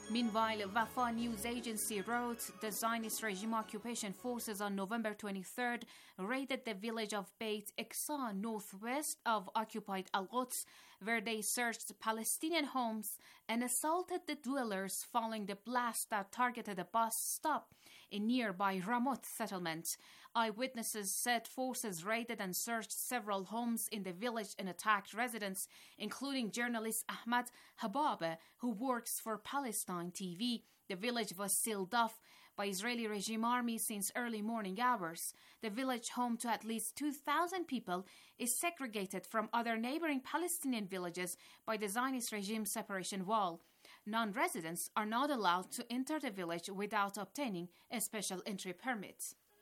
Meanwhile, Wafa news agency wrote the Zionist regime occupation forces on November 23rd raided the village of Beit Eksa, northwest of occupied Al-Quds, where they searched Palestinian homes and assaulted the dwellers following the blast that targeted a bus stop in nearby Ramot settlement. Eyewitnesses said forces raided and searched several homes in the village and attacked residents, including journalist Ahmad Hababe, who works for Palestine TV. The village was sealed off by Israeli regime army since early morning hours. The village, home to at least 2,000 people, is segregated from other neighboring Palestinian villages by the Zionist regime separation wall. Non-residents are not allowed to enter the village without obtaining a special entry permit.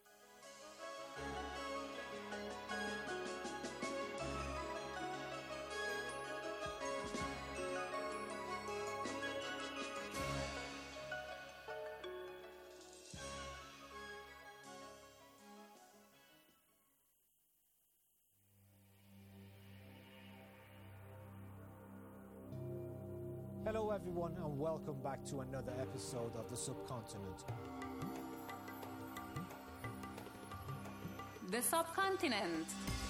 Hello everyone and welcome back to another episode of The Subcontinent. The Subcontinent.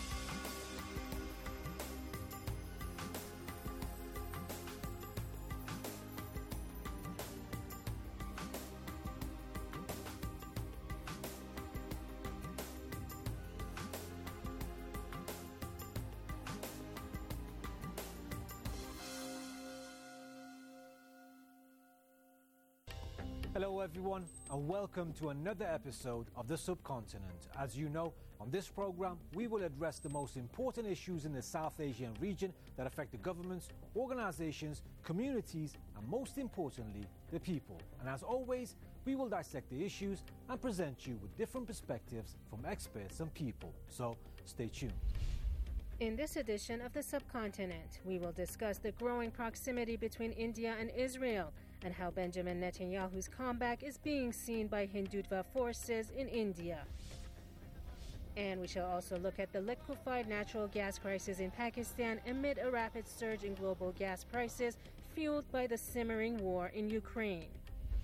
Hello everyone and welcome to another episode of The Subcontinent. As you know, on this program we will address the most important issues in the South Asian region that affect the governments, organizations, communities and most importantly, the people. And as always, we will dissect the issues and present you with different perspectives from experts and people. So stay tuned. In this edition of The Subcontinent, we will discuss the growing proximity between India and Israel and how Benjamin Netanyahu's comeback is being seen by Hindutva forces in India. And we shall also look at the liquefied natural gas crisis in Pakistan amid a rapid surge in global gas prices fueled by the simmering war in Ukraine.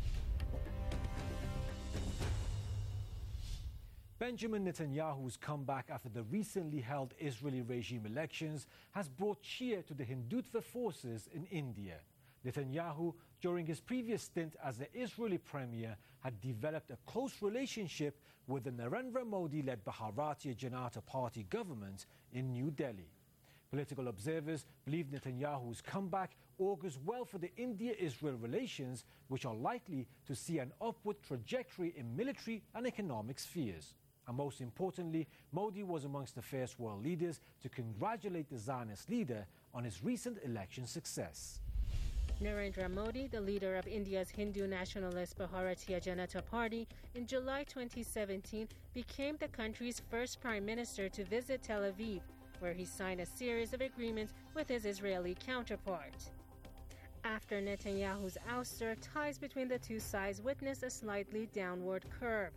Benjamin Netanyahu's comeback after the recently held Israeli regime elections has brought cheer to the Hindutva forces in India. Netanyahu, during his previous stint as the Israeli premier, had developed a close relationship with the Narendra Modi-led Bharatiya Janata Party government in New Delhi. Political observers believe Netanyahu's comeback augurs well for the India-Israel relations, which are likely to see an upward trajectory in military and economic spheres. And most importantly, Modi was amongst the first world leaders to congratulate the Zionist leader on his recent election success. Narendra Modi, the leader of India's Hindu nationalist Bharatiya Janata Party, in July 2017 became the country's first prime minister to visit Tel Aviv, where he signed a series of agreements with his Israeli counterpart. After Netanyahu's ouster, ties between the two sides witnessed a slightly downward curve.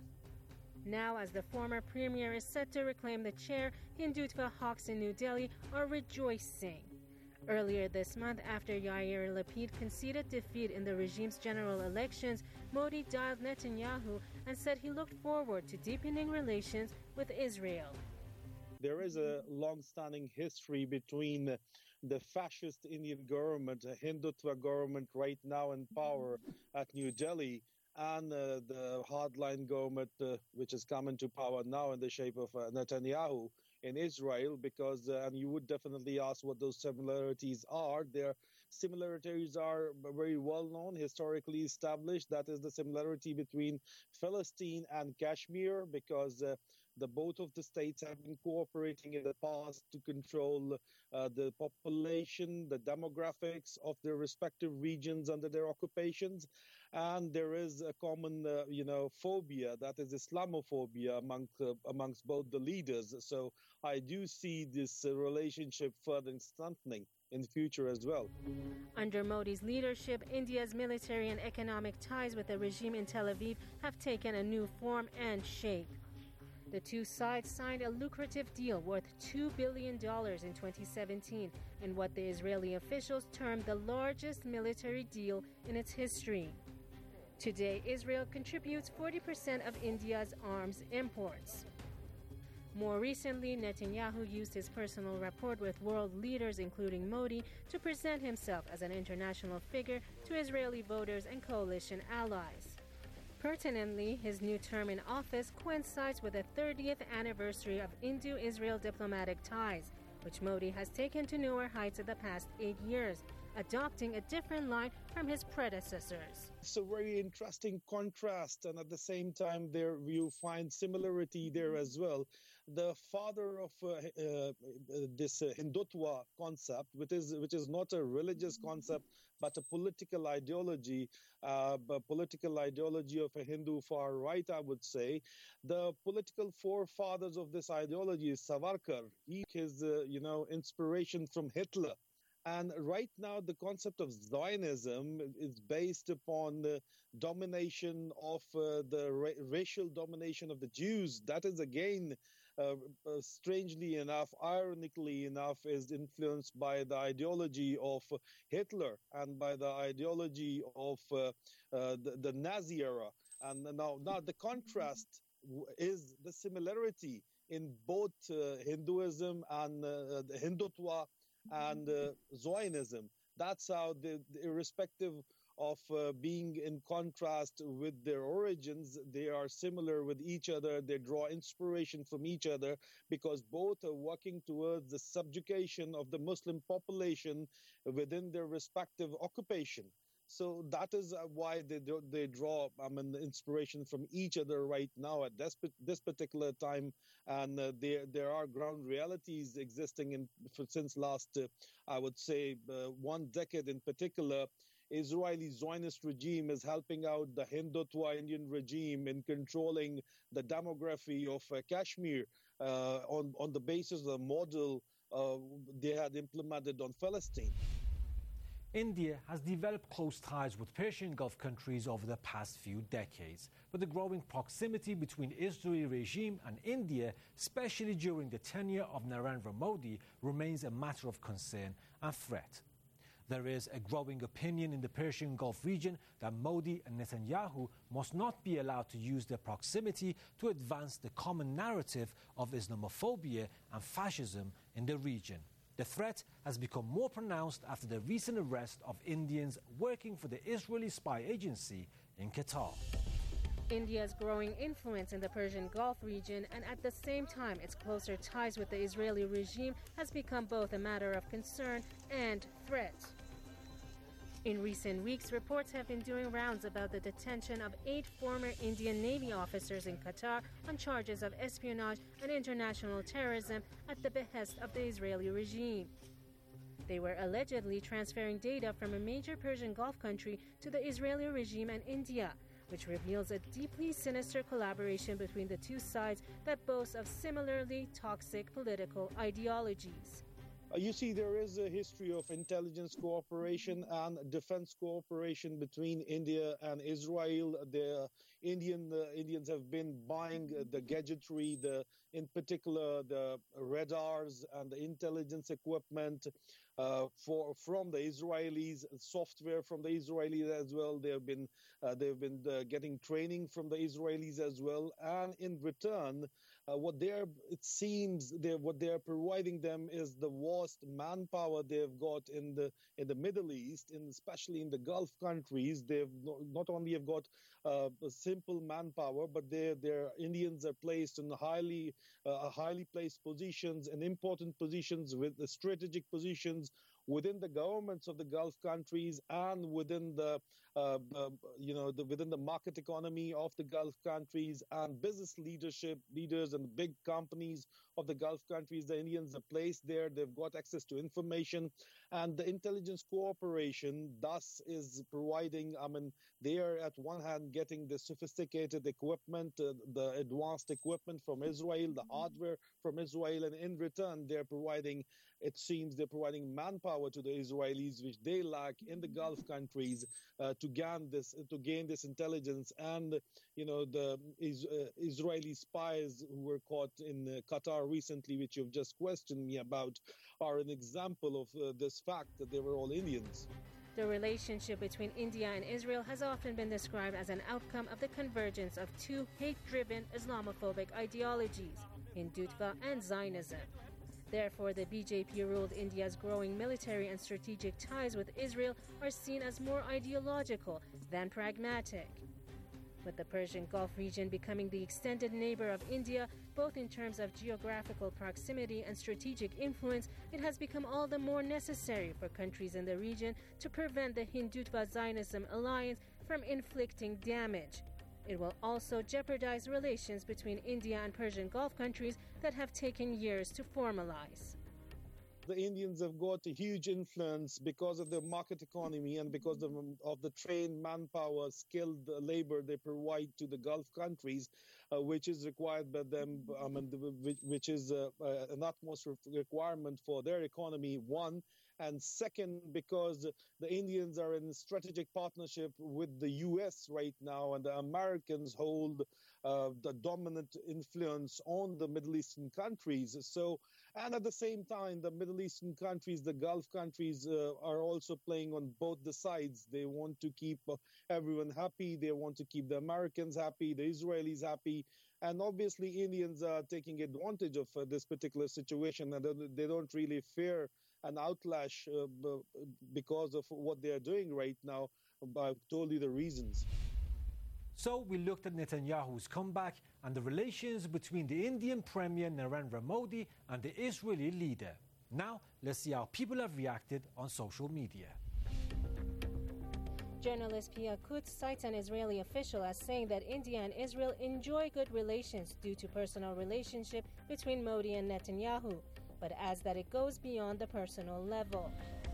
Now, as the former premier is set to reclaim the chair, Hindutva hawks in New Delhi are rejoicing. Earlier this month, after Yair Lapid conceded defeat in the regime's general elections, Modi dialed Netanyahu and said he looked forward to deepening relations with Israel. There is a long-standing history between the fascist Indian government, the Hindutva government right now in power at New Delhi, and the hardline government which has come into power now in the shape of Netanyahu in Israel, because, and you would definitely ask what those similarities are. Their similarities are very well known, historically established. That is the similarity between Palestine and Kashmir, because the both of the states have been cooperating in the past to control the population, the demographics of their respective regions under their occupations. And there is a common, phobia, that is Islamophobia amongst both the leaders. So I do see this relationship further strengthening in the future as well. Under Modi's leadership, India's military and economic ties with the regime in Tel Aviv have taken a new form and shape. The two sides signed a lucrative deal worth $2 billion in 2017 in what the Israeli officials termed the largest military deal in its history. Today, Israel contributes 40% of India's arms imports. More recently, Netanyahu used his personal rapport with world leaders, including Modi, to present himself as an international figure to Israeli voters and coalition allies. Pertinently, his new term in office coincides with the 30th anniversary of Indo-Israel diplomatic ties, which Modi has taken to newer heights in the past 8 years, adopting a different line from his predecessors. It's a very interesting contrast, and at the same time, there you find similarity there as well. The father of this Hindutva concept, which is not a religious concept but a political ideology, of a Hindu far right, I would say. The political forefathers of this ideology is Savarkar. He is inspiration from Hitler. And right now, the concept of Zionism is based upon the domination of racial domination of the Jews. That is, again, strangely enough, ironically enough, is influenced by the ideology of Hitler and by the ideology of the Nazi era. And now the contrast is the similarity in both Hinduism and the Hindutva and Zionism. That's how, irrespective of being in contrast with their origins, they are similar with each other. They draw inspiration from each other because both are working towards the subjugation of the Muslim population within their respective occupation. So that is why they draw inspiration from each other right now at this particular time. And there are ground realities existing since last, I would say, 1 decade in particular. Israeli Zionist regime is helping out the Hindutva Indian regime in controlling the demography of Kashmir on the basis of the model they had implemented on Palestine. India has developed close ties with Persian Gulf countries over the past few decades, but the growing proximity between Israeli regime and India, especially during the tenure of Narendra Modi, remains a matter of concern and threat. There is a growing opinion in the Persian Gulf region that Modi and Netanyahu must not be allowed to use their proximity to advance the common narrative of Islamophobia and fascism in the region. The threat has become more pronounced after the recent arrest of Indians working for the Israeli spy agency in Qatar. India's growing influence in the Persian Gulf region and at the same time its closer ties with the Israeli regime has become both a matter of concern and threat. In recent weeks, reports have been doing rounds about the detention of 8 former Indian Navy officers in Qatar on charges of espionage and international terrorism at the behest of the Israeli regime. They were allegedly transferring data from a major Persian Gulf country to the Israeli regime and India, which reveals a deeply sinister collaboration between the two sides that boasts of similarly toxic political ideologies. You see, there is a history of intelligence cooperation and defense cooperation between India and Israel. The Indians have been buying the gadgetry, in particular the radars and the intelligence equipment from the Israelis, software from the Israelis as well. They've been getting training from the Israelis as well, and in return, what they are providing them is the vast manpower they've got in the Middle East, especially in the Gulf countries. They've not only have got simple manpower, but their Indians are placed in highly placed positions and important positions with the strategic positions within the governments of the Gulf countries and within the within the market economy of the Gulf countries and business leaders and big companies of the Gulf countries. The Indians are placed there. They've got access to information, and the intelligence cooperation thus is providing. They are at one hand getting the sophisticated equipment, the advanced equipment from Israel, the hardware from Israel, and in return they're providing manpower to the Israelis, which they lack in the Gulf countries, to gain this intelligence. And the Israeli spies who were caught in Qatar recently, which you've just questioned me about, are an example of this fact that they were all Indians. The relationship between India and Israel has often been described as an outcome of the convergence of two hate-driven Islamophobic ideologies, Hindutva and Zionism. Therefore, the BJP-ruled India's growing military and strategic ties with Israel are seen as more ideological than pragmatic. With the Persian Gulf region becoming the extended neighbor of India, both in terms of geographical proximity and strategic influence, it has become all the more necessary for countries in the region to prevent the Hindutva-Zionism alliance from inflicting damage. It will also jeopardize relations between India and Persian Gulf countries that have taken years to formalize. The Indians have got a huge influence because of the market economy and because of the trained manpower, skilled labor they provide to the Gulf countries, which is required by them, which is an utmost requirement for their economy, one. And second, because the Indians are in strategic partnership with the U.S. right now, and the Americans hold the dominant influence on the Middle Eastern countries. So, and at the same time, the Middle Eastern countries, the Gulf countries are also playing on both the sides. They want to keep everyone happy. They want to keep the Americans happy, the Israelis happy. And obviously, Indians are taking advantage of this particular situation, and they don't really fear an outlash because of what they are doing right now. I've told you the reasons. So we looked at Netanyahu's comeback and the relations between the Indian Premier Narendra Modi and the Israeli leader. Now, let's see how people have reacted on social media. Journalist Pia Kutz cites an Israeli official as saying that India and Israel enjoy good relations due to personal relationship between Modi and Netanyahu, but adds that it goes beyond the personal level.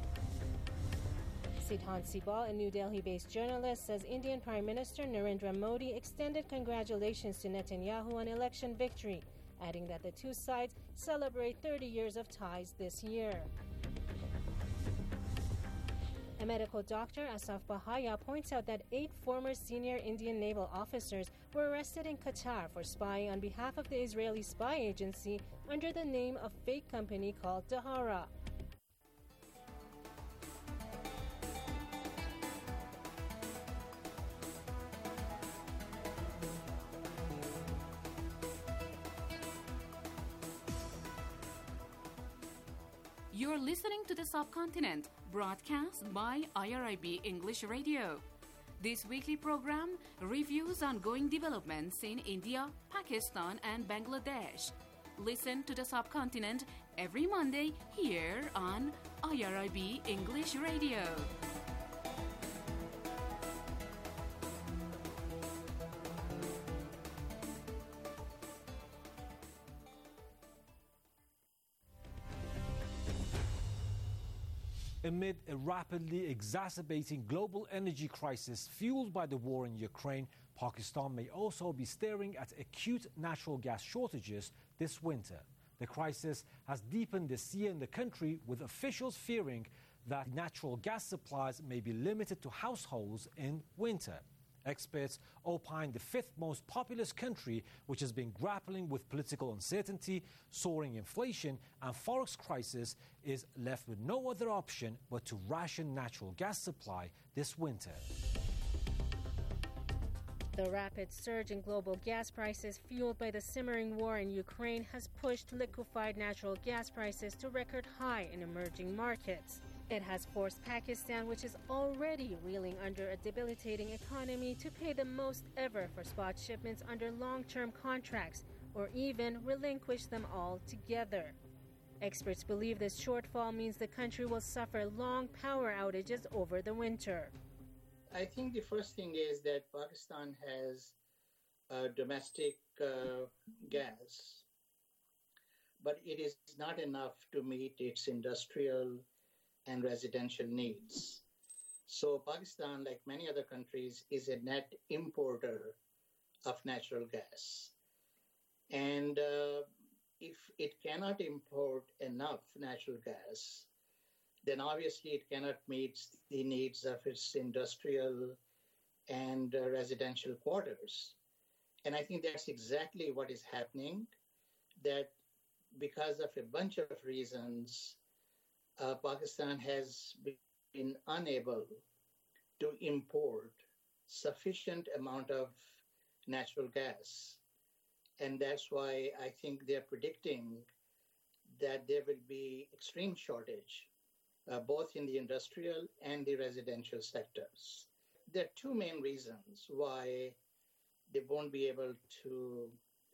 Sidhan Sibal, a New Delhi-based journalist, says Indian Prime Minister Narendra Modi extended congratulations to Netanyahu on election victory, adding that the two sides celebrate 30 years of ties this year. A medical doctor, Asaf Bahaya, points out that 8 former senior Indian naval officers were arrested in Qatar for spying on behalf of the Israeli spy agency under the name of a fake company called Dahara. You're listening to The Subcontinent, broadcast by IRIB English Radio. This weekly program reviews ongoing developments in India, Pakistan, and Bangladesh. Listen to The Subcontinent every Monday here on IRIB English Radio. Amid a rapidly exacerbating global energy crisis fueled by the war in Ukraine, Pakistan may also be staring at acute natural gas shortages this winter. The crisis has deepened this year in the country, with officials fearing that natural gas supplies may be limited to households in winter. Experts opine the 5th most populous country, which has been grappling with political uncertainty, soaring inflation, and forex crisis, is left with no other option but to ration natural gas supply this winter. The rapid surge in global gas prices fueled by the simmering war in Ukraine has pushed liquefied natural gas prices to record high in emerging markets. It has forced Pakistan, which is already reeling under a debilitating economy, to pay the most ever for spot shipments under long-term contracts, or even relinquish them altogether. Experts believe this shortfall means the country will suffer long power outages over the winter. I think the first thing is that Pakistan has domestic gas, but it is not enough to meet its industrial and residential needs. So Pakistan, like many other countries, is a net importer of natural gas. And if it cannot import enough natural gas, then obviously it cannot meet the needs of its industrial and residential quarters. And I think that's exactly what is happening, that because of a bunch of reasons, Pakistan has been unable to import sufficient amount of natural gas. And that's why I think they're predicting that there will be extreme shortage, both in the industrial and the residential sectors. There are two main reasons why they won't be able to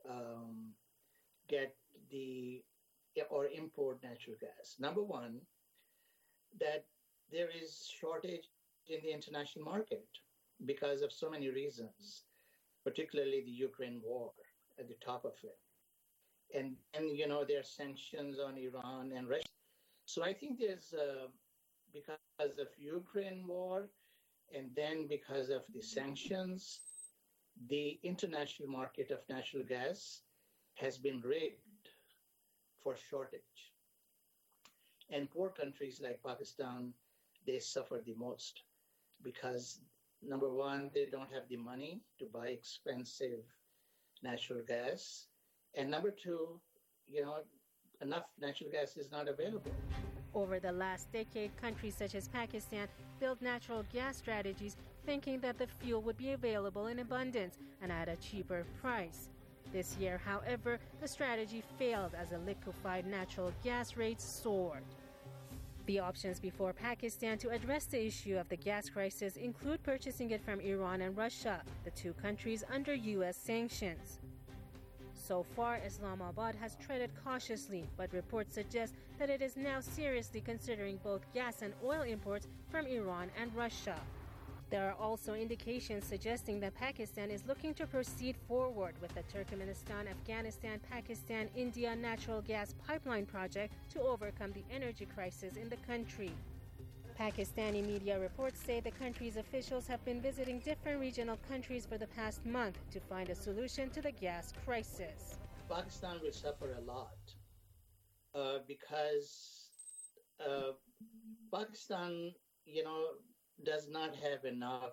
get or import natural gas. Number one, that there is shortage in the international market because of so many reasons, particularly the Ukraine war at the top of it. And there are sanctions on Iran and Russia. So I think there's, because of Ukraine war and then because of the sanctions, the international market of natural gas has been rigged for shortage. And poor countries like Pakistan, they suffer the most because, number one, they don't have the money to buy expensive natural gas. And number two, enough natural gas is not available. Over the last decade, countries such as Pakistan built natural gas strategies thinking that the fuel would be available in abundance and at a cheaper price. This year, however, the strategy failed as the liquefied natural gas rates soared. The options before Pakistan to address the issue of the gas crisis include purchasing it from Iran and Russia, the two countries under U.S. sanctions. So far, Islamabad has treaded cautiously, but reports suggest that it is now seriously considering both gas and oil imports from Iran and Russia. There are also indications suggesting that Pakistan is looking to proceed forward with the Turkmenistan, Afghanistan, Pakistan, India natural gas pipeline project to overcome the energy crisis in the country. Pakistani media reports say the country's officials have been visiting different regional countries for the past month to find a solution to the gas crisis. Pakistan will suffer a lot because Pakistan, does not have enough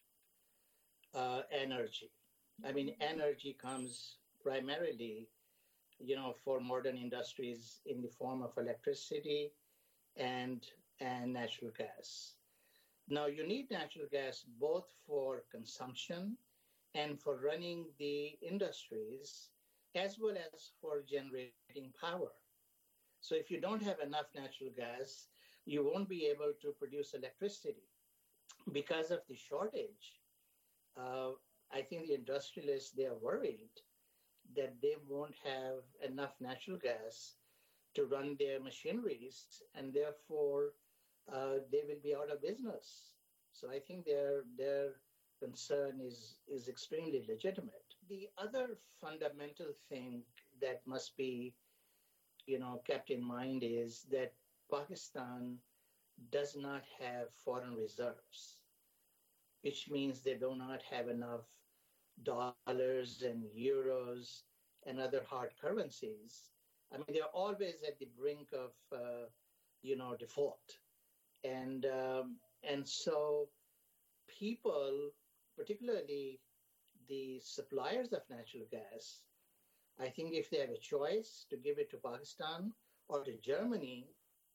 energy. I mean, energy comes primarily, for modern industries in the form of electricity and natural gas. Now, you need natural gas both for consumption and for running the industries, as well as for generating power. So if you don't have enough natural gas, you won't be able to produce electricity. Because of the shortage, I think the industrialists, they are worried that they won't have enough natural gas to run their machineries, and therefore they will be out of business. So I think their concern is extremely legitimate. The other fundamental thing that must be, kept in mind is that Pakistan does not have foreign reserves, which means they do not have enough dollars and euros and other hard currencies. I mean, they're always at the brink of, default. And so people, particularly the suppliers of natural gas, I think if they have a choice to give it to Pakistan or to Germany,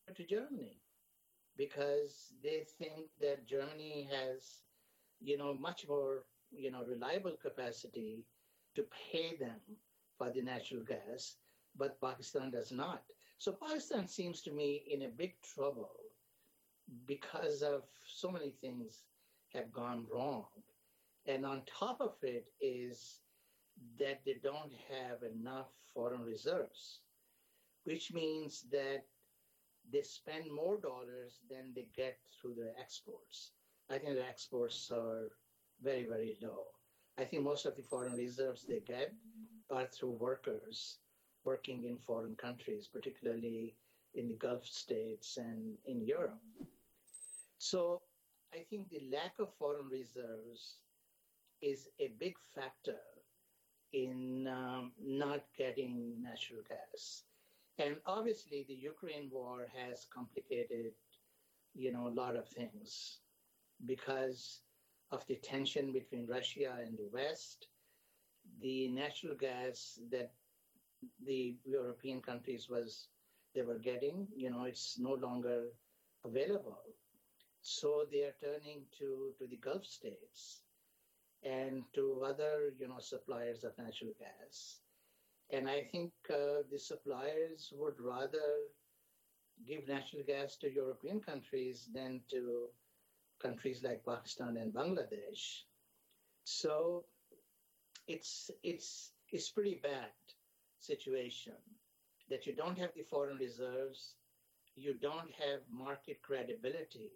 because they think that Germany has, much more, reliable capacity to pay them for the natural gas, but Pakistan does not. So Pakistan seems to me in a big trouble because of so many things have gone wrong. And on top of it is that they don't have enough foreign reserves, which means that they spend more dollars than they get through their exports. I think their exports are very, very low. I think most of the foreign reserves they get are through workers working in foreign countries, particularly in the Gulf states and in Europe. So I think the lack of foreign reserves is a big factor in not getting natural gas. And obviously, the Ukraine war has complicated, a lot of things because of the tension between Russia and the West. The natural gas that the European countries were getting, it's no longer available. So they are turning to the Gulf states and to other, suppliers of natural gas. And I think the suppliers would rather give natural gas to European countries than to countries like Pakistan and Bangladesh. So it's pretty bad situation that you don't have the foreign reserves, you don't have market credibility,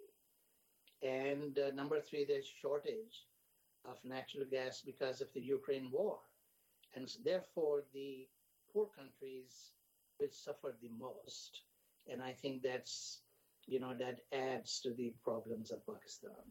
and number three, there's shortage of natural gas because of the Ukraine war. And therefore, the poor countries will suffer the most. And I think that's, that adds to the problems of Pakistan.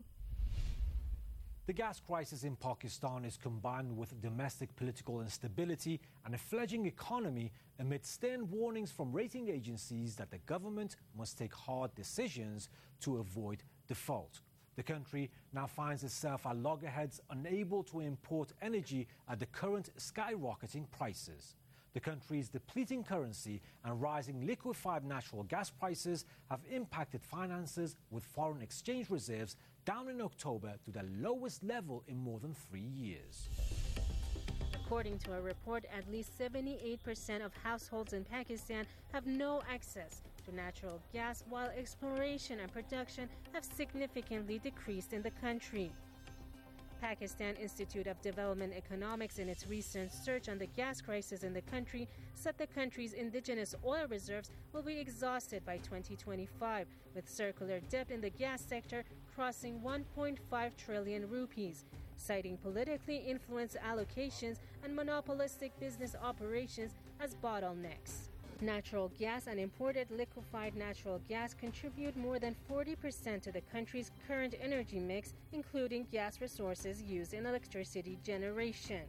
The gas crisis in Pakistan is combined with domestic political instability and a fledgling economy amid stern warnings from rating agencies that the government must take hard decisions to avoid default. The country now finds itself at loggerheads, unable to import energy at the current skyrocketing prices. The country's depleting currency and rising liquefied natural gas prices have impacted finances, with foreign exchange reserves down in October to the lowest level in more than 3 years. According to a report, at least 78% of households in Pakistan have no access to natural gas, while exploration and production have significantly decreased in the country. Pakistan Institute of Development Economics, in its recent search on the gas crisis in the country, said the country's indigenous oil reserves will be exhausted by 2025, with circular debt in the gas sector crossing 1.5 trillion rupees, citing politically influenced allocations and monopolistic business operations as bottlenecks. Natural gas and imported liquefied natural gas contribute more than 40% to the country's current energy mix, including gas resources used in electricity generation.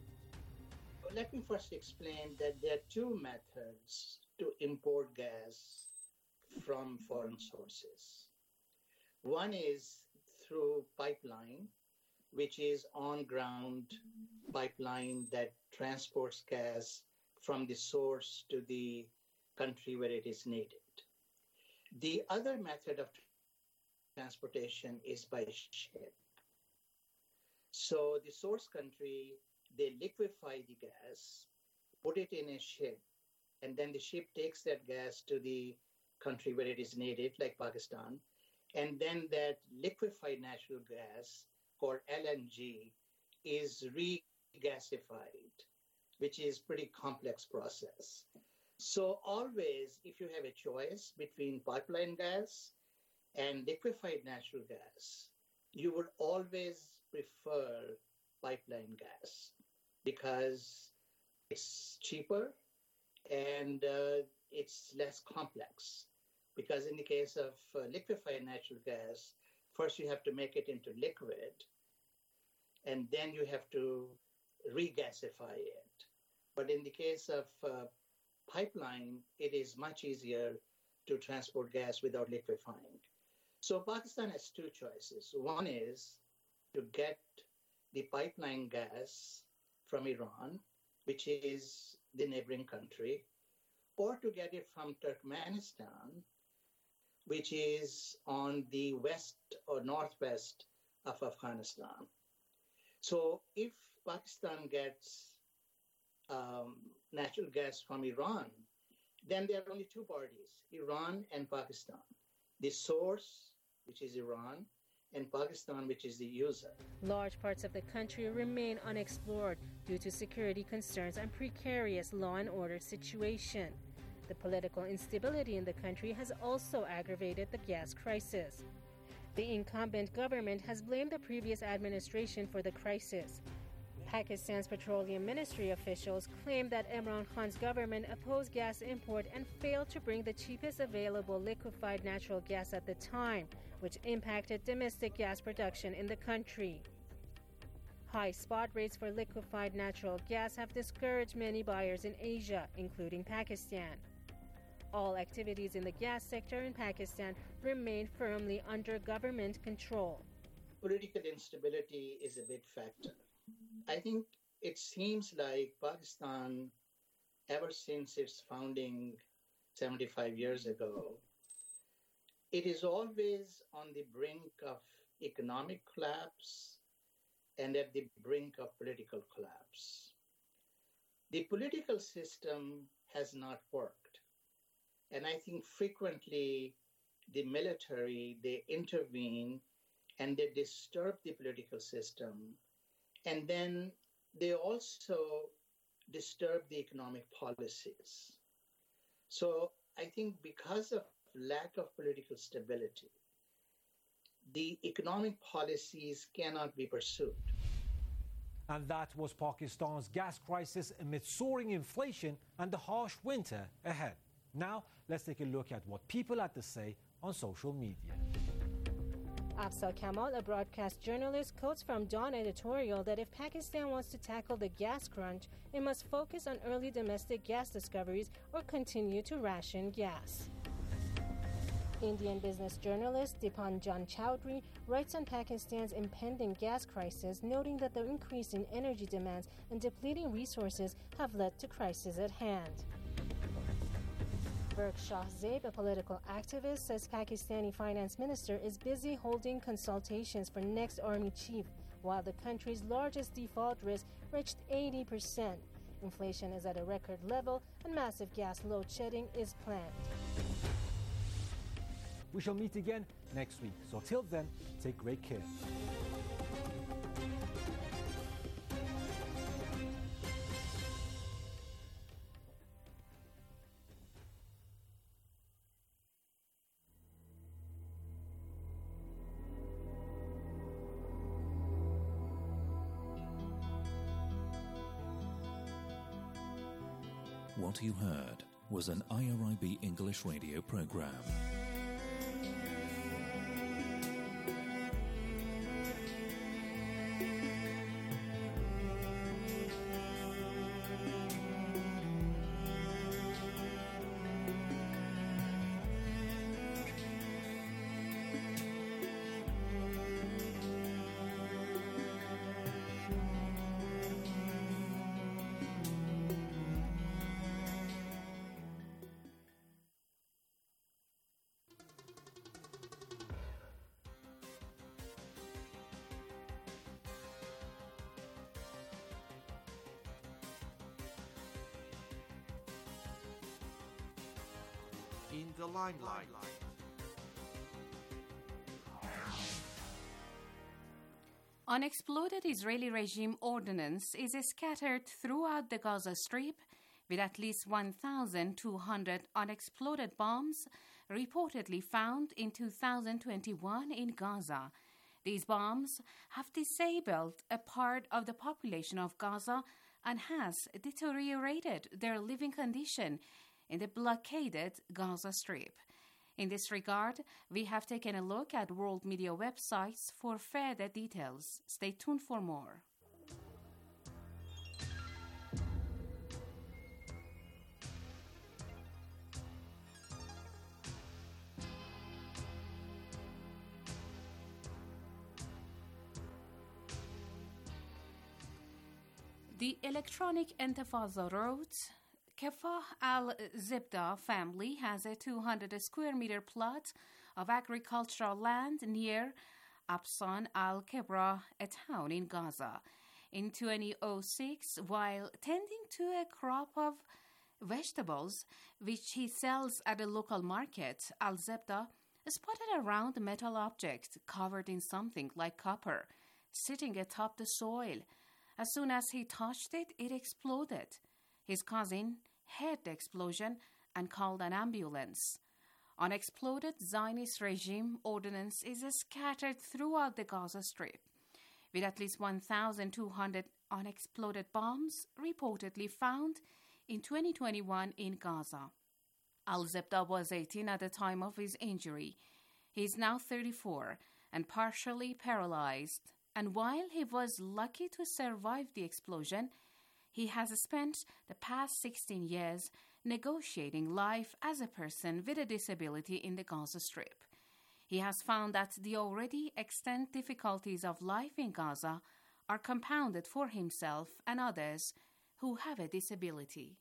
Let me first explain that there are two methods to import gas from foreign sources. One is through pipeline, which is on-ground pipeline that transports gas from the source to the country where it is needed. The other method of transportation is by ship. So the source country, they liquefy the gas, put it in a ship, and then the ship takes that gas to the country where it is needed, like Pakistan, and then that liquefied natural gas, called LNG, is regasified, which is pretty complex process. So always, if you have a choice between pipeline gas and liquefied natural gas, you would always prefer pipeline gas because it's cheaper and it's less complex. Because in the case of liquefied natural gas, first you have to make it into liquid, and then you have to regasify it. But in the case of pipeline, it is much easier to transport gas without liquefying. So Pakistan has two choices. One is to get the pipeline gas from Iran, which is the neighboring country, or to get it from Turkmenistan, which is on the west or northwest of Afghanistan. So if Pakistan gets natural gas from Iran, then there are only two parties, Iran and Pakistan. The source, which is Iran, and Pakistan, which is the user. Large parts of the country remain unexplored due to security concerns and precarious law and order situation. The political instability in the country has also aggravated the gas crisis. The incumbent government has blamed the previous administration for the crisis. Pakistan's Petroleum Ministry officials claim that Imran Khan's government opposed gas import and failed to bring the cheapest available liquefied natural gas at the time, which impacted domestic gas production in the country. High spot rates for liquefied natural gas have discouraged many buyers in Asia, including Pakistan. All activities in the gas sector in Pakistan remain firmly under government control. Political instability is a big factor. I think it seems like Pakistan, ever since its founding 75 years ago, it is always on the brink of economic collapse and at the brink of political collapse. The political system has not worked. And I think frequently the military, they intervene and they disturb the political system. And then they also disturb the economic policies. So I think because of lack of political stability, the economic policies cannot be pursued. And that was Pakistan's gas crisis amid soaring inflation and the harsh winter ahead. Now, let's take a look at what people had to say on social media. Afzal Kamal, a broadcast journalist, quotes from Dawn editorial that if Pakistan wants to tackle the gas crunch, it must focus on early domestic gas discoveries or continue to ration gas. Indian business journalist Dipanjan Chowdhury writes on Pakistan's impending gas crisis, noting that the increase in energy demands and depleting resources have led to crisis at hand. Burq Shahzeb, a political activist, says Pakistani finance minister is busy holding consultations for next army chief, while the country's largest default risk reached 80%. Inflation is at a record level and massive gas load shedding is planned. We shall meet again next week. So till then, take great care. What you heard was an IRIB English radio program. In the limelight. Unexploded Israeli regime ordnance is scattered throughout the Gaza Strip, with at least 1,200 unexploded bombs reportedly found in 2021 in Gaza. These bombs have disabled a part of the population of Gaza and has deteriorated their living condition in the blockaded Gaza Strip. In this regard, we have taken a look at world media websites for further details. Stay tuned for more. The Electronic Intifada wrote, Kefah al-Zibda family has a 200 square meter plot of agricultural land near Absan al-Kebra, a town in Gaza. In 2006, while tending to a crop of vegetables, which he sells at a local market, al-Zibda spotted a round metal object covered in something like copper, sitting atop the soil. As soon as he touched it, it exploded. His cousin heard the explosion and called an ambulance. Unexploded Zionist regime ordnance is scattered throughout the Gaza Strip, with at least 1,200 unexploded bombs reportedly found in 2021 in Gaza. Al-Zibda was 18 at the time of his injury. He is now 34 and partially paralyzed. And while he was lucky to survive the explosion, he has spent the past 16 years negotiating life as a person with a disability in the Gaza Strip. He has found that the already extant difficulties of life in Gaza are compounded for himself and others who have a disability.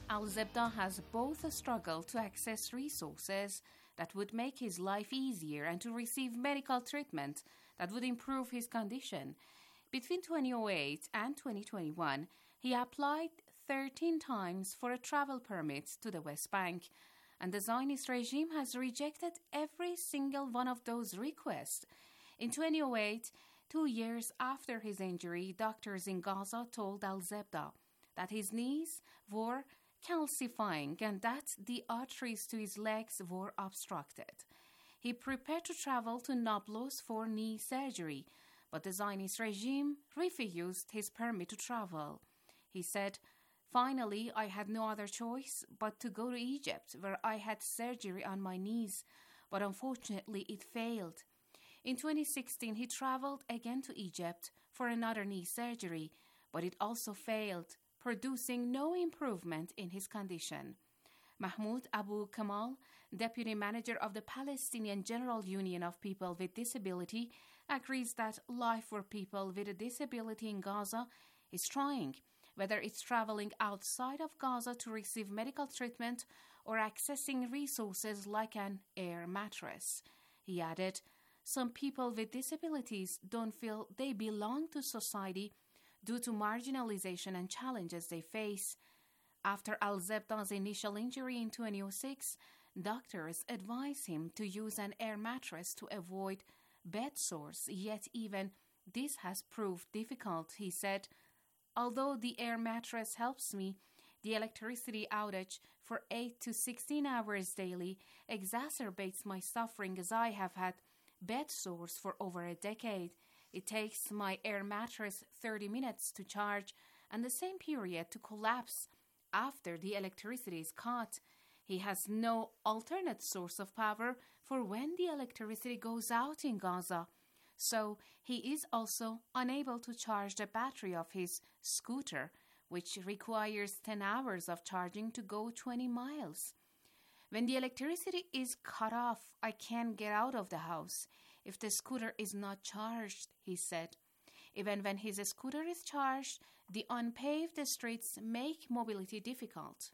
Al-Zebda has both struggled to access resources that would make his life easier and to receive medical treatment that would improve his condition. Between 2008 and 2021, he applied 13 times for a travel permit to the West Bank, and the Zionist regime has rejected every single one of those requests. In 2008, 2 years after his injury, doctors in Gaza told Al-Zebda that his knees were calcifying and that the arteries to his legs were obstructed. He prepared to travel to Nablus for knee surgery, but the Zionist regime refused his permit to travel. He said, "Finally, I had no other choice but to go to Egypt, where I had surgery on my knees, but unfortunately it failed." In 2016, he traveled again to Egypt for another knee surgery, but it also failed, producing no improvement in his condition. Mahmoud Abu Kamal, deputy manager of the Palestinian General Union of People with Disability, agrees that life for people with a disability in Gaza is trying, whether it's traveling outside of Gaza to receive medical treatment or accessing resources like an air mattress. He added, "Some people with disabilities don't feel they belong to society due to marginalization and challenges they face." After Al-Zebda's initial injury in 2006, doctors advised him to use an air mattress to avoid bed sores, yet even this has proved difficult. He said, "Although the air mattress helps me, the electricity outage for 8 to 16 hours daily exacerbates my suffering as I have had bed sores for over a decade. It takes my air mattress 30 minutes to charge and the same period to collapse after the electricity is cut. He has no alternate source of power for when the electricity goes out in Gaza. So he is also unable to charge the battery of his scooter, which requires 10 hours of charging to go 20 miles. When the electricity is cut off, I can't get out of the house if the scooter is not charged," he said. Even when his scooter is charged, the unpaved streets make mobility difficult.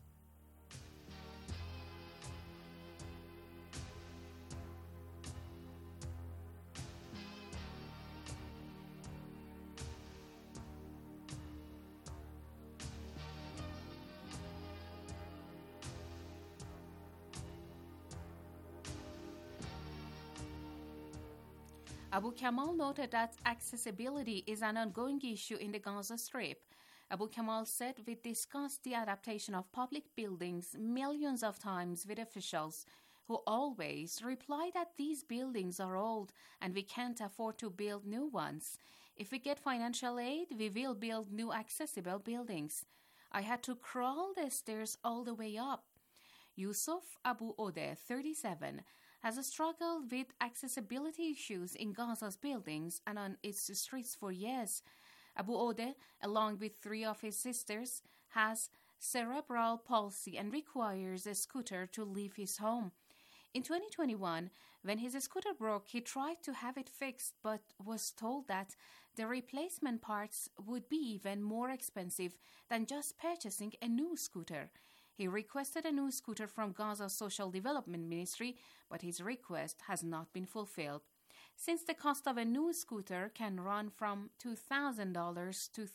Abu Kamal noted that accessibility is an ongoing issue in the Gaza Strip. Abu Kamal said, "We discussed the adaptation of public buildings millions of times with officials who always reply that these buildings are old and we can't afford to build new ones. If we get financial aid, we will build new accessible buildings. I had to crawl the stairs all the way up." Yusuf Abu Odeh, 37, has struggled with accessibility issues in Gaza's buildings and on its streets for years. Abu Odeh, along with 3 of his sisters, has cerebral palsy and requires a scooter to leave his home. In 2021, when his scooter broke, he tried to have it fixed but was told that the replacement parts would be even more expensive than just purchasing a new scooter. He requested a new scooter from Gaza's Social Development Ministry, but his request has not been fulfilled. Since the cost of a new scooter can run from $2,000 to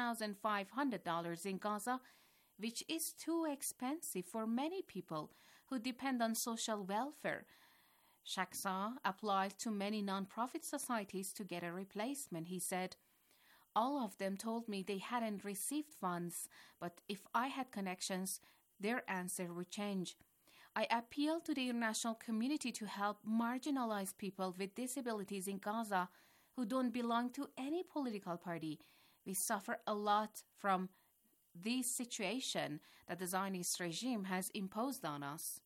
$3,500 in Gaza, which is too expensive for many people who depend on social welfare, Shaksa applied to many non-profit societies to get a replacement. He said, "All of them told me they hadn't received funds, but if I had connections, their answer would change. I appeal to the international community to help marginalized people with disabilities in Gaza who don't belong to any political party. We suffer a lot from this situation that the Zionist regime has imposed on us."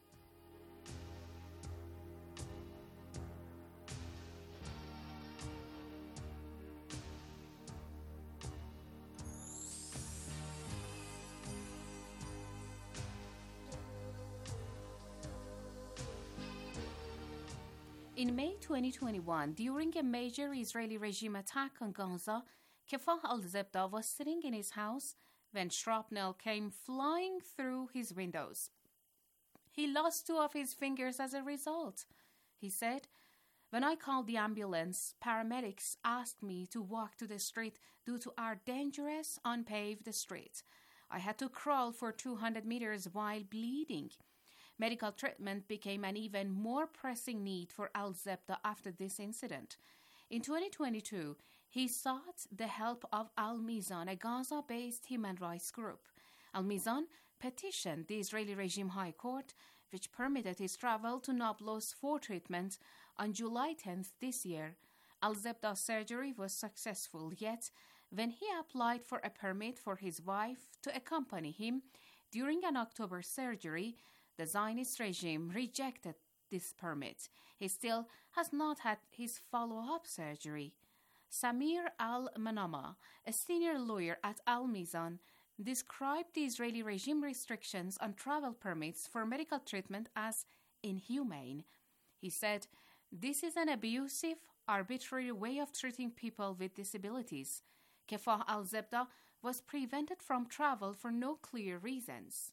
In May 2021, during a major Israeli regime attack on Gaza, Kefah Al-Zebda was sitting in his house when shrapnel came flying through his windows. He lost 2 of his fingers as a result. He said, "When I called the ambulance, paramedics asked me to walk to the street due to our dangerous, unpaved street. I had to crawl for 200 meters while bleeding." Medical treatment became an even more pressing need for Al-Zebda after this incident. In 2022, he sought the help of Al-Mizan, a Gaza-based human rights group. Al-Mizan petitioned the Israeli regime high court, which permitted his travel to Nablus for treatment on July 10th this year. Al-Zebda's surgery was successful, yet when he applied for a permit for his wife to accompany him during an October surgery, the Zionist regime rejected this permit. He still has not had his follow-up surgery. Samir Al-Manama, a senior lawyer at Al-Mizan, described the Israeli regime restrictions on travel permits for medical treatment as inhumane. He said, "This is an abusive, arbitrary way of treating people with disabilities." Kefah Al-Zebda was prevented from travel for no clear reasons.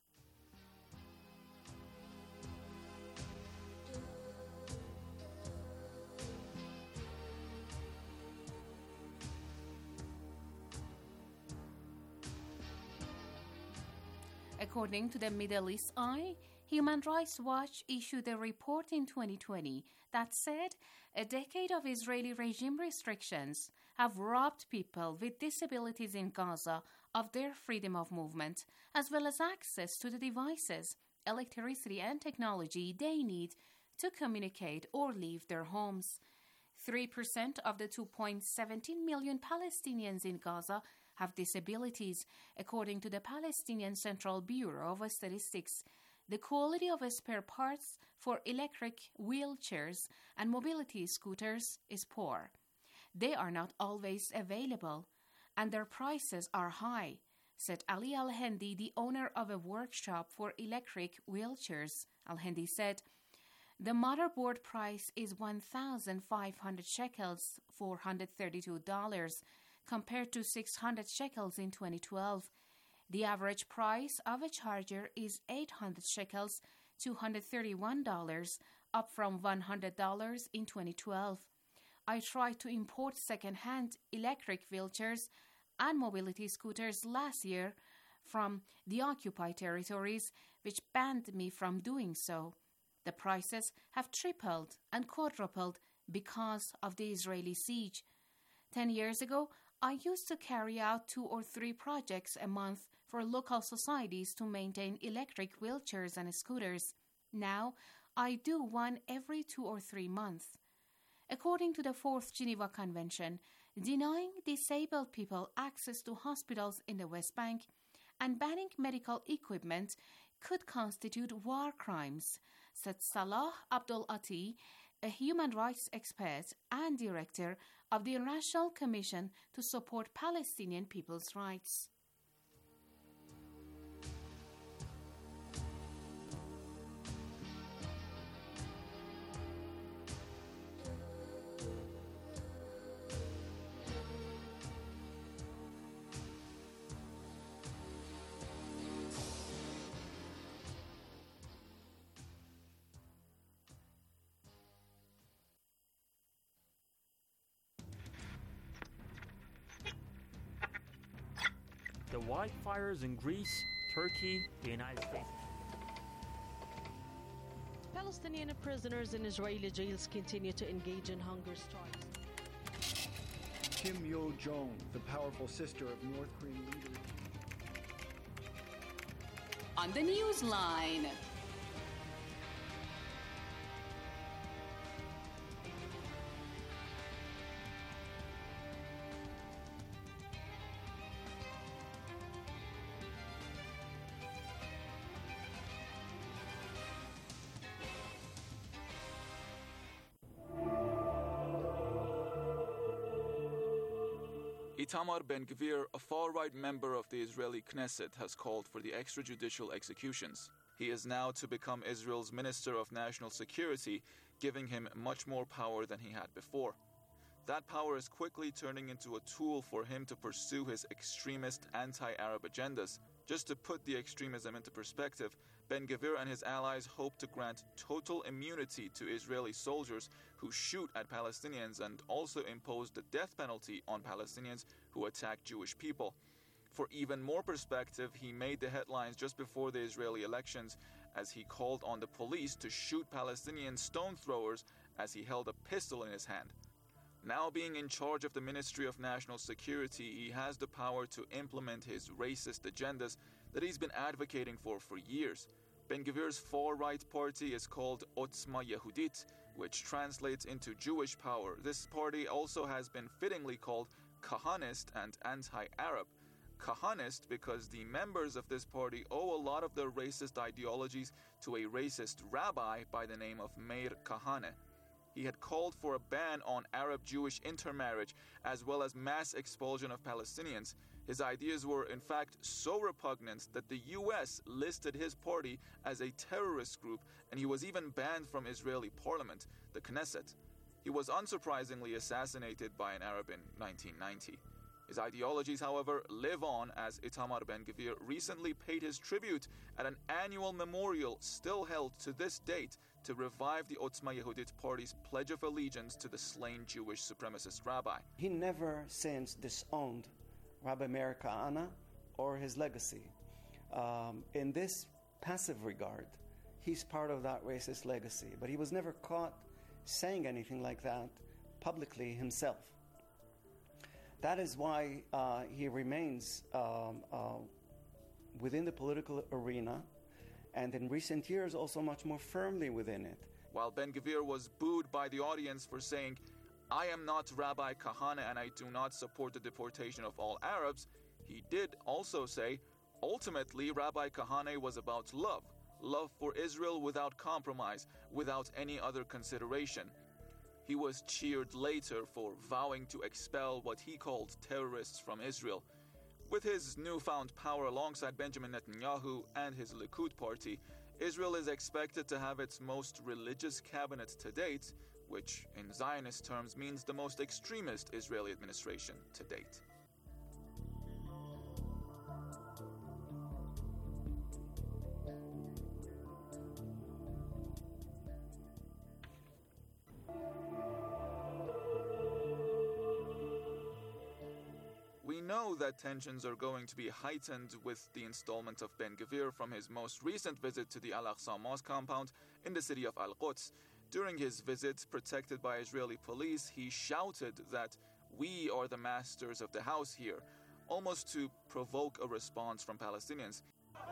According to the Middle East Eye, Human Rights Watch issued a report in 2020 that said a decade of Israeli regime restrictions have robbed people with disabilities in Gaza of their freedom of movement, as well as access to the devices, electricity, and technology they need to communicate or leave their homes. 3% of the 2.17 million Palestinians in Gaza have disabilities, according to the Palestinian Central Bureau of Statistics. The quality of spare parts for electric wheelchairs and mobility scooters is poor. They are not always available, and their prices are high, said Ali Al-Hendi, the owner of a workshop for electric wheelchairs. Al-Hendi said, "The motherboard price is 1,500 shekels, $432, compared to 600 shekels in 2012. The average price of a charger is 800 shekels, $231, up from $100 in 2012. I tried to import second-hand electric wheelchairs and mobility scooters last year from the occupied territories, which banned me from doing so. The prices have tripled and quadrupled because of the Israeli siege. 10 years ago, I used to carry out 2 or 3 projects a month for local societies to maintain electric wheelchairs and scooters. Now, I do one every 2 or 3 months." According to the 4th Geneva Convention, denying disabled people access to hospitals in the West Bank and banning medical equipment could constitute war crimes, said Salah Abdul Ati, a human rights expert and director of the International Commission to Support Palestinian People's Rights. The wildfires in Greece, Turkey, the United States. Palestinian prisoners in Israeli jails continue to engage in hunger strikes. Kim Yo-jong, the powerful sister of North Korean leader. On the Newsline. Itamar Ben-Gvir, a far-right member of the Israeli Knesset, has called for the extrajudicial executions. He is now to become Israel's Minister of National Security, giving him much more power than he had before. that power is quickly turning into a tool for him to pursue his extremist anti-Arab agendas. Just to put the extremism into perspective, Ben-Gvir and his allies hope to grant total immunity to Israeli soldiers who shoot at Palestinians and also impose the death penalty on Palestinians who attack Jewish people. For even more perspective, he made the headlines just before the Israeli elections as he called on the police to shoot Palestinian stone throwers as he held a pistol in his hand. Now being in charge of the Ministry of National Security, he has the power to implement his racist agendas that he's been advocating for years. Ben-Gvir's far-right party is called Otzma Yehudit, which translates into Jewish power. This party also has been fittingly called Kahanist and anti-Arab. Kahanist because the members of this party owe a lot of their racist ideologies to a racist rabbi by the name of Meir Kahane. He had called for a ban on Arab-Jewish intermarriage as well as mass expulsion of Palestinians. His ideas were in fact so repugnant that the US listed his party as a terrorist group, and he was even banned from Israeli parliament, the Knesset. He was unsurprisingly assassinated by an Arab in 1990. His ideologies, however, live on as Itamar Ben-Gvir recently paid his tribute at an annual memorial still held to this date to revive the Otzma Yehudit party's pledge of allegiance to the slain Jewish supremacist rabbi. He never since disowned Rabbi Meir Kahane or his legacy. In this passive regard, he's part of that racist legacy, but he was never caught saying anything like that publicly himself. That is why he remains within the political arena, and in recent years also much more firmly within it. While Ben-Gvir was booed by the audience for saying, "I am not Rabbi Kahane and I do not support the deportation of all Arabs," he did also say, ultimately Rabbi Kahane was about love. Love for Israel without compromise, without any other consideration. He was cheered later for vowing to expel what he called terrorists from Israel. With his newfound power alongside Benjamin Netanyahu and his Likud party, Israel is expected to have its most religious cabinet to date, which in Zionist terms means the most extremist Israeli administration to date. We know that tensions are going to be heightened with the installment of Ben-Gvir from his most recent visit to the Al-Aqsa Mosque compound in the city of Al-Quds. During his visit, protected by Israeli police, he shouted that we are the masters of the house here, almost to provoke a response from Palestinians.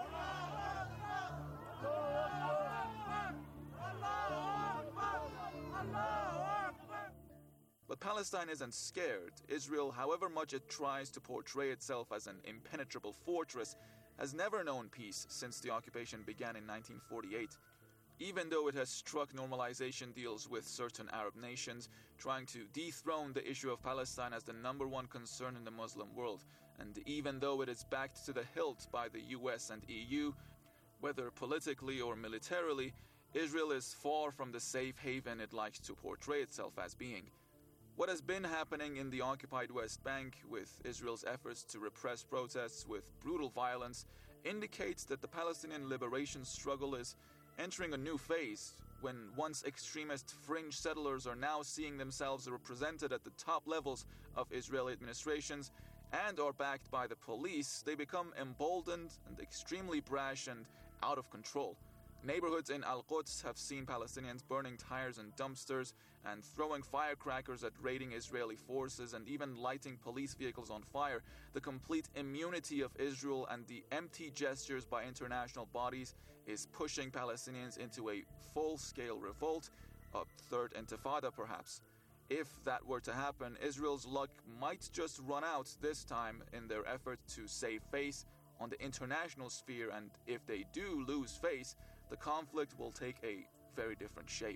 But Palestine isn't scared. Israel, however much it tries to portray itself as an impenetrable fortress, has never known peace since the occupation began in 1948. Even though it has struck normalization deals with certain Arab nations, trying to dethrone the issue of Palestine as the number one concern in the Muslim world, and even though it is backed to the hilt by the US and EU, whether politically or militarily, Israel is far from the safe haven it likes to portray itself as being. What has been happening in the occupied West Bank, with Israel's efforts to repress protests with brutal violence, indicates that the Palestinian liberation struggle is entering a new phase, when once extremist fringe settlers are now seeing themselves represented at the top levels of Israeli administrations and are backed by the police. They become emboldened and extremely brash and out of control. Neighborhoods in Al-Quds have seen Palestinians burning tires and dumpsters and throwing firecrackers at raiding Israeli forces and even lighting police vehicles on fire. The complete immunity of Israel and the empty gestures by international bodies is pushing Palestinians into a full-scale revolt, a third intifada perhaps. If that were to happen, Israel's luck might just run out this time in their effort to save face on the international sphere, and if they do lose face, the conflict will take a very different shape.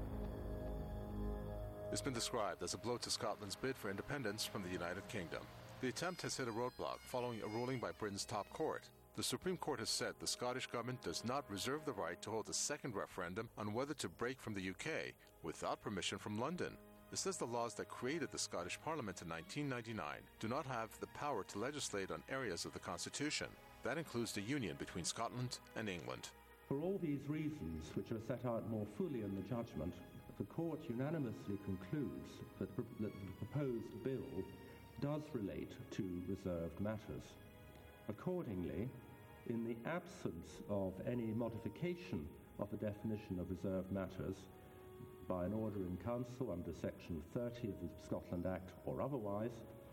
It's been described as a blow to Scotland's bid for independence from the United Kingdom. The attempt has hit a roadblock following a ruling by Britain's top court. The Supreme Court has said the Scottish government does not reserve the right to hold a second referendum on whether to break from the UK without permission from London. It says the laws that created the Scottish Parliament in 1999 do not have the power to legislate on areas of the Constitution. That includes the union between Scotland and England. For all these reasons, which are set out more fully in the judgment, the Court unanimously concludes that the proposed bill does relate to reserved matters. Accordingly, in the absence of any modification of the definition of reserved matters by an order in Council under Section 30 of the Scotland Act or otherwise,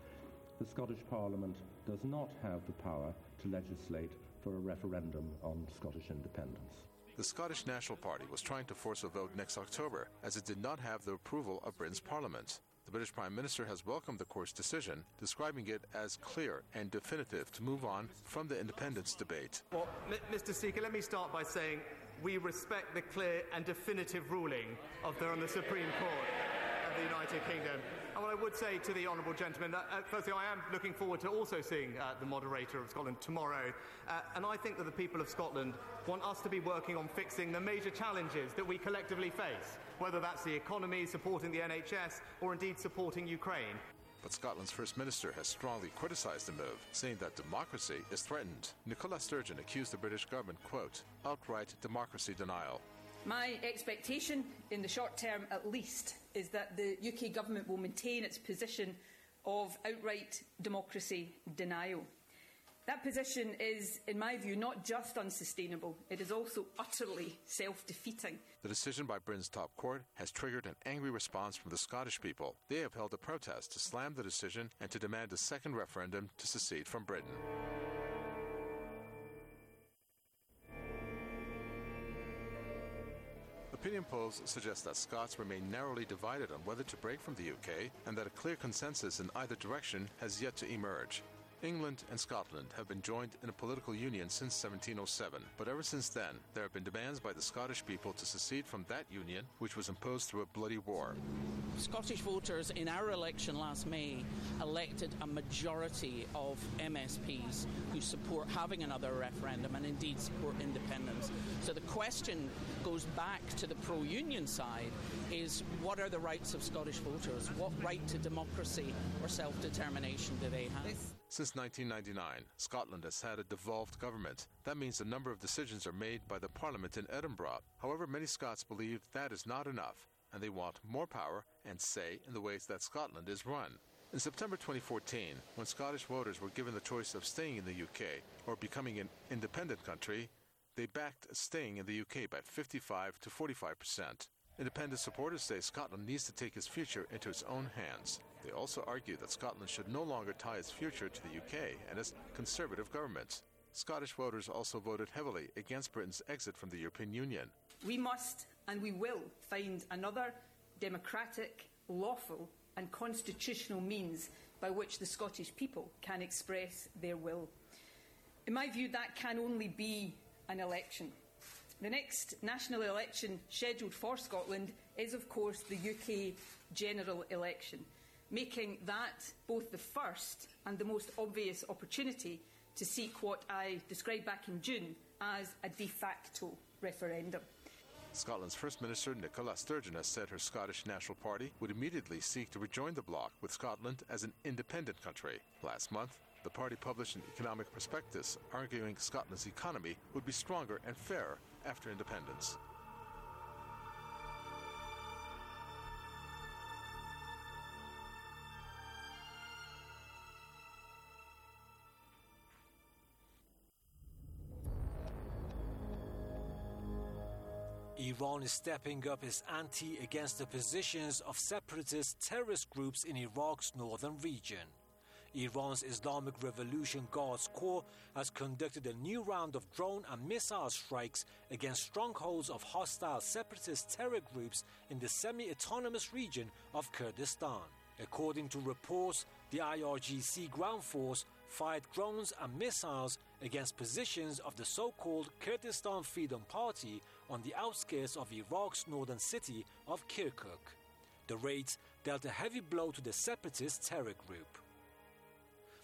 the Scottish Parliament does not have the power to legislate for a referendum on Scottish independence. The Scottish National Party was trying to force a vote next October, as it did not have the approval of Britain's Parliament. The British Prime Minister has welcomed the court's decision, describing it as clear and definitive to move on from the independence debate. Well, Mr. Speaker, let me start by saying we respect the clear and definitive ruling of the Supreme Court of the United Kingdom. And what I would say to the honourable gentleman, firstly, I am looking forward to also seeing the moderator of Scotland tomorrow. And I think that the people of Scotland want us to be working on fixing the major challenges that we collectively face, whether that's the economy, supporting the NHS, or indeed supporting Ukraine. But Scotland's First Minister has strongly criticised the move, saying that democracy is threatened. Nicola Sturgeon accused the British government, quote, outright democracy denial. My expectation, in the short term at least, is that the UK government will maintain its position of outright democracy denial. That position is, in my view, not just unsustainable, it is also utterly self-defeating. The decision by Britain's top court has triggered an angry response from the Scottish people. They have held a protest to slam the decision and to demand a second referendum to secede from Britain. Opinion polls suggest that Scots remain narrowly divided on whether to break from the UK and that a clear consensus in either direction has yet to emerge. England and Scotland have been joined in a political union since 1707, but ever since then, there have been demands by the Scottish people to secede from that union, which was imposed through a bloody war. Scottish voters in our election last May elected a majority of MSPs who support having another referendum and indeed support independence. So the question goes back to the pro-union side, is what are the rights of Scottish voters? What right to democracy or self-determination do they have? Since 1999, Scotland has had a devolved government. That means a number of decisions are made by the Parliament in Edinburgh. However, many Scots believe that is not enough, and they want more power and say in the ways that Scotland is run. In September 2014, when Scottish voters were given the choice of staying in the UK or becoming an independent country, they backed staying in the UK by 55 to 45%. Independent supporters say Scotland needs to take its future into its own hands. They also argue that Scotland should no longer tie its future to the UK and its conservative government. Scottish voters also voted heavily against Britain's exit from the European Union. We must and we will find another democratic, lawful and constitutional means by which the Scottish people can express their will. In my view, that can only be an election. The next national election scheduled for Scotland is, of course, the UK general election, making that both the first and the most obvious opportunity to seek what I described back in June as a de facto referendum. Scotland's First Minister Nicola Sturgeon has said her Scottish National Party would immediately seek to rejoin the bloc with Scotland as an independent country. Last month, the party published an economic prospectus arguing Scotland's economy would be stronger and fairer after independence. Iran is stepping up its ante against the positions of separatist terrorist groups in Iraq's northern region. Iran's Islamic Revolution Guards Corps has conducted a new round of drone and missile strikes against strongholds of hostile separatist terror groups in the semi-autonomous region of Kurdistan. According to reports, the IRGC ground force fired drones and missiles against positions of the so-called Kurdistan Freedom Party on the outskirts of Iraq's northern city of Kirkuk. The raids dealt a heavy blow to the separatist terror group.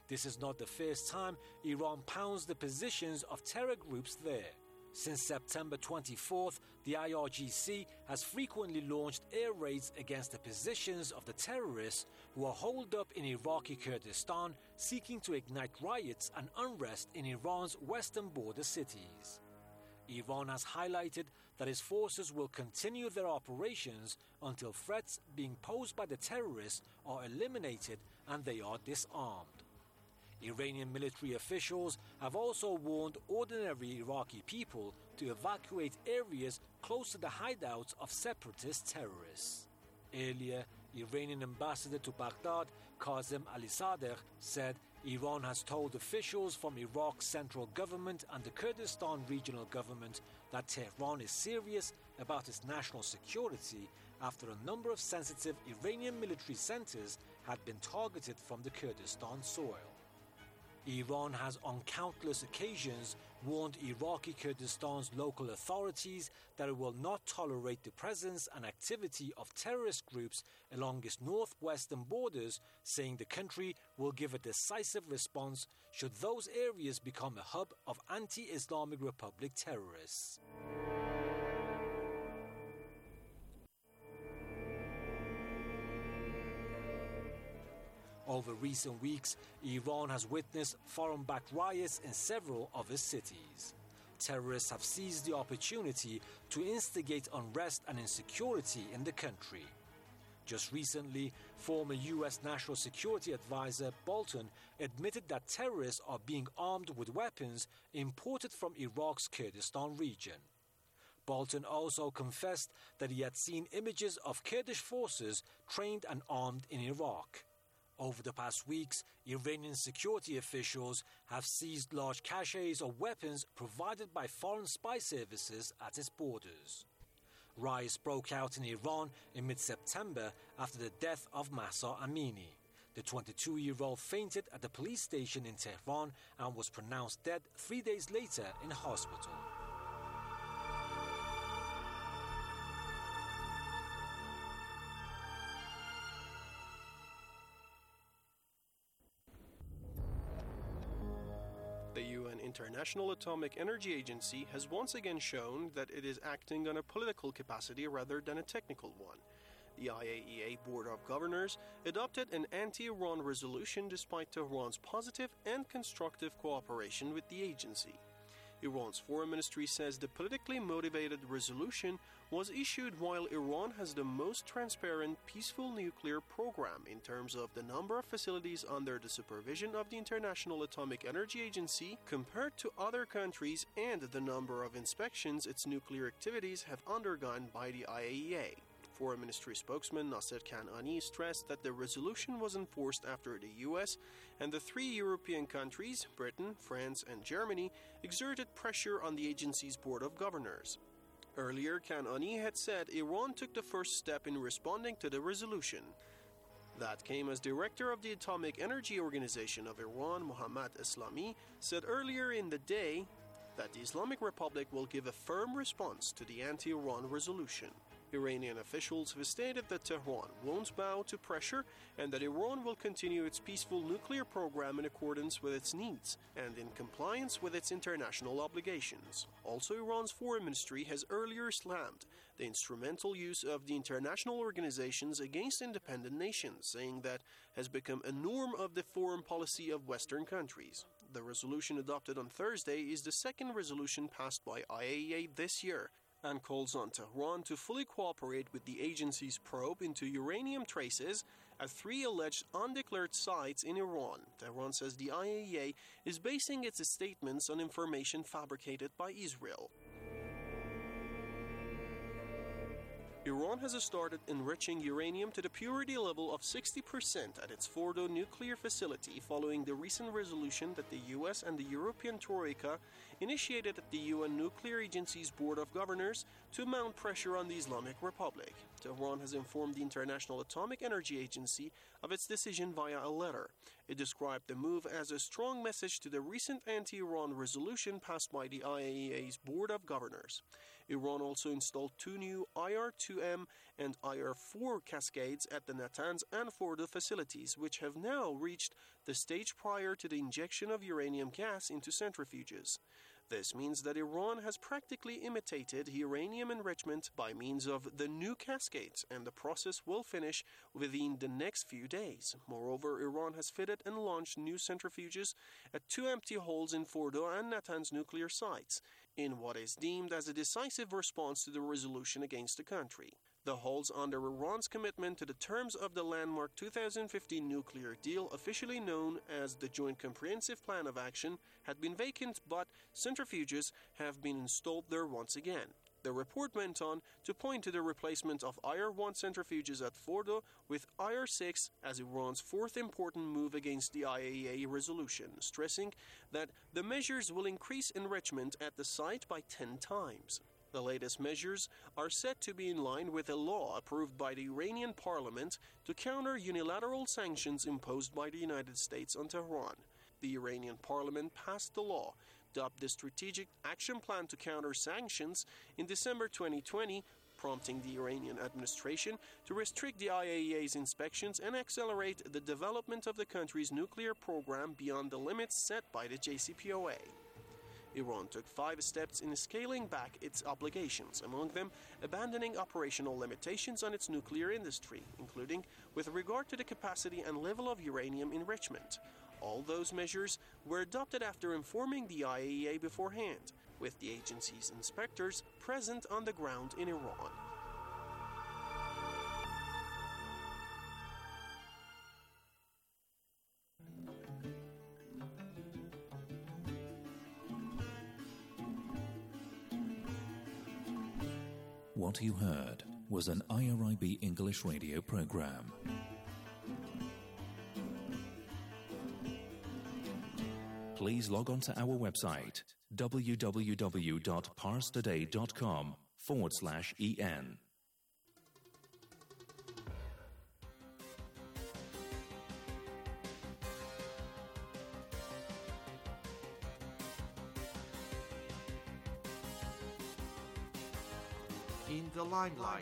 This is not the first time Iran pounds the positions of terror groups there. Since September 24th, the IRGC has frequently launched air raids against the positions of the terrorists who are holed up in Iraqi Kurdistan, seeking to ignite riots and unrest in Iran's western border cities. Iran has highlighted that its forces will continue their operations until threats being posed by the terrorists are eliminated and they are disarmed. Iranian military officials have also warned ordinary Iraqi people to evacuate areas close to the hideouts of separatist terrorists. Earlier, Iranian ambassador to Baghdad, Kazem Alisadeh, said Iran has told officials from Iraq's central government and the Kurdistan regional government that Tehran is serious about its national security after a number of sensitive Iranian military centers had been targeted from the Kurdistan soil. Iran has on countless occasions warned Iraqi Kurdistan's local authorities that it will not tolerate the presence and activity of terrorist groups along its northwestern borders, saying the country will give a decisive response should those areas become a hub of anti-Islamic Republic terrorists. Over recent weeks, Iran has witnessed foreign-backed riots in several of its cities. Terrorists have seized the opportunity to instigate unrest and insecurity in the country. Just recently, former U.S. National Security Advisor Bolton admitted that terrorists are being armed with weapons imported from Iraq's Kurdistan region. Bolton also confessed that he had seen images of Kurdish forces trained and armed in Iraq. Over the past weeks, Iranian security officials have seized large caches of weapons provided by foreign spy services at its borders. Riots broke out in Iran in mid-September after the death of Mahsa Amini. The 22-year-old fainted at the police station in Tehran and was pronounced dead 3 days later in hospital. The UN International Atomic Energy Agency has once again shown that it is acting on a political capacity rather than a technical one. The IAEA Board of Governors adopted an anti-Iran resolution despite Tehran's positive and constructive cooperation with the agency. Iran's foreign ministry says the politically motivated resolution was issued while Iran has the most transparent, peaceful nuclear program in terms of the number of facilities under the supervision of the International Atomic Energy Agency compared to other countries and the number of inspections its nuclear activities have undergone by the IAEA. Foreign Ministry spokesman Nasser Kanani stressed that the resolution was enforced after the US and the three European countries, Britain, France, and Germany, exerted pressure on the agency's Board of Governors. Earlier, Kanani had said Iran took the first step in responding to the resolution. That came as director of the Atomic Energy Organization of Iran, Mohammad Eslami, said earlier in the day that the Islamic Republic will give a firm response to the anti-Iran resolution. Iranian officials have stated that Tehran won't bow to pressure and that Iran will continue its peaceful nuclear program in accordance with its needs and in compliance with its international obligations. Also, Iran's foreign ministry has earlier slammed the instrumental use of the international organizations against independent nations, saying that has become a norm of the foreign policy of Western countries. The resolution adopted on Thursday is the second resolution passed by IAEA this year, and calls on Tehran to fully cooperate with the agency's probe into uranium traces at three alleged undeclared sites in Iran. Tehran says the IAEA is basing its statements on information fabricated by Israel. Iran has started enriching uranium to the purity level of 60% at its Fordo nuclear facility following the recent resolution that the US and the European Troika initiated at the UN Nuclear Agency's Board of Governors to mount pressure on the Islamic Republic. Tehran has informed the International Atomic Energy Agency of its decision via a letter. It described the move as a strong message to the recent anti-Iran resolution passed by the IAEA's Board of Governors. Iran also installed 2 new IR-2M and IR-4 cascades at the Natanz and Fordo facilities, which have now reached the stage prior to the injection of uranium gas into centrifuges. This means that Iran has practically imitated uranium enrichment by means of the new cascades, and the process will finish within the next few days. Moreover, Iran has fitted and launched new centrifuges at 2 empty holes in Fordo and Natanz nuclear sites, in what is deemed as a decisive response to the resolution against the country. The holes under Iran's commitment to the terms of the landmark 2015 nuclear deal, officially known as the Joint Comprehensive Plan of Action, had been vacant, but centrifuges have been installed there once again. The report went on to point to the replacement of IR-1 centrifuges at Fordo with IR-6 as Iran's fourth important move against the IAEA resolution, stressing that the measures will increase enrichment at the site by 10 times. The latest measures are set to be in line with a law approved by the Iranian parliament to counter unilateral sanctions imposed by the United States on Tehran. The Iranian parliament passed the law, dubbed the Strategic Action Plan to Counter Sanctions, in December 2020, prompting the Iranian administration to restrict the IAEA's inspections and accelerate the development of the country's nuclear program beyond the limits set by the JCPOA. Iran took 5 steps in scaling back its obligations, among them abandoning operational limitations on its nuclear industry, including with regard to the capacity and level of uranium enrichment. All those measures were adopted after informing the IAEA beforehand, with the agency's inspectors present on the ground in Iran. What you heard was an IRIB English radio program. Please log on to our website www.parstoday.com/en. In the limelight.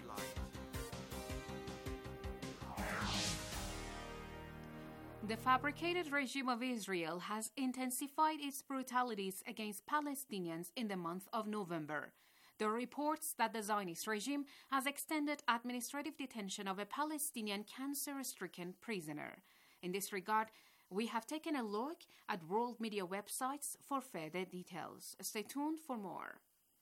The fabricated regime of Israel has intensified its brutalities against Palestinians in the month of November. There are reports that the Zionist regime has extended administrative detention of a Palestinian cancer-stricken prisoner. In this regard, we have taken a look at world media websites for further details. Stay tuned for more.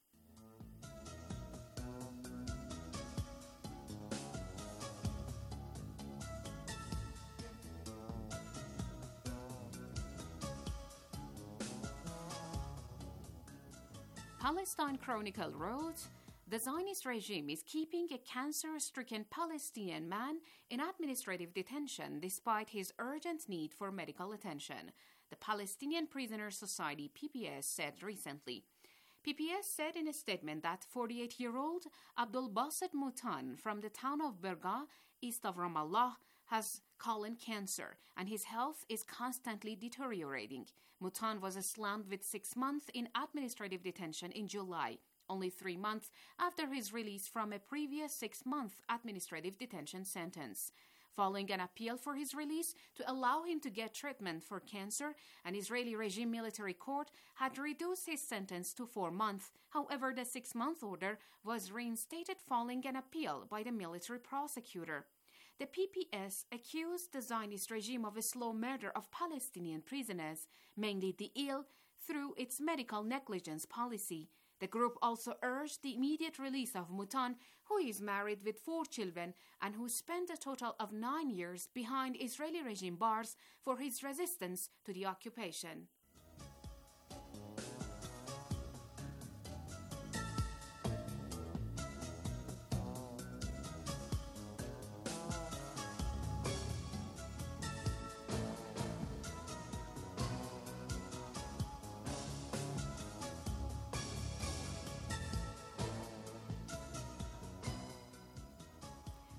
Palestine Chronicle wrote, the Zionist regime is keeping a cancer-stricken Palestinian man in administrative detention despite his urgent need for medical attention, the Palestinian Prisoners Society PPS said recently. PPS said in a statement that 48-year-old Abdul Basit Mutan from the town of Berga, east of Ramallah, has colon cancer, and his health is constantly deteriorating. Mutan was slammed with 6 months in administrative detention in July, only 3 months after his release from a previous 6-month administrative detention sentence. Following an appeal for his release to allow him to get treatment for cancer, an Israeli regime military court had reduced his sentence to 4 months. However, the 6-month order was reinstated following an appeal by the military prosecutor. The PPS accused the Zionist regime of a slow murder of Palestinian prisoners, mainly the ill, through its medical negligence policy. The group also urged the immediate release of Mutan, who is married with 4 children and who spent a total of 9 years behind Israeli regime bars for his resistance to the occupation.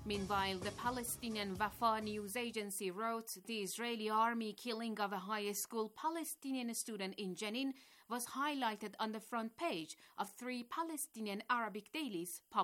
Meanwhile, the Palestinian Wafa news agency wrote the Israeli army killing of a high school Palestinian student in Jenin was highlighted on the front page of 3 Palestinian Arabic dailies published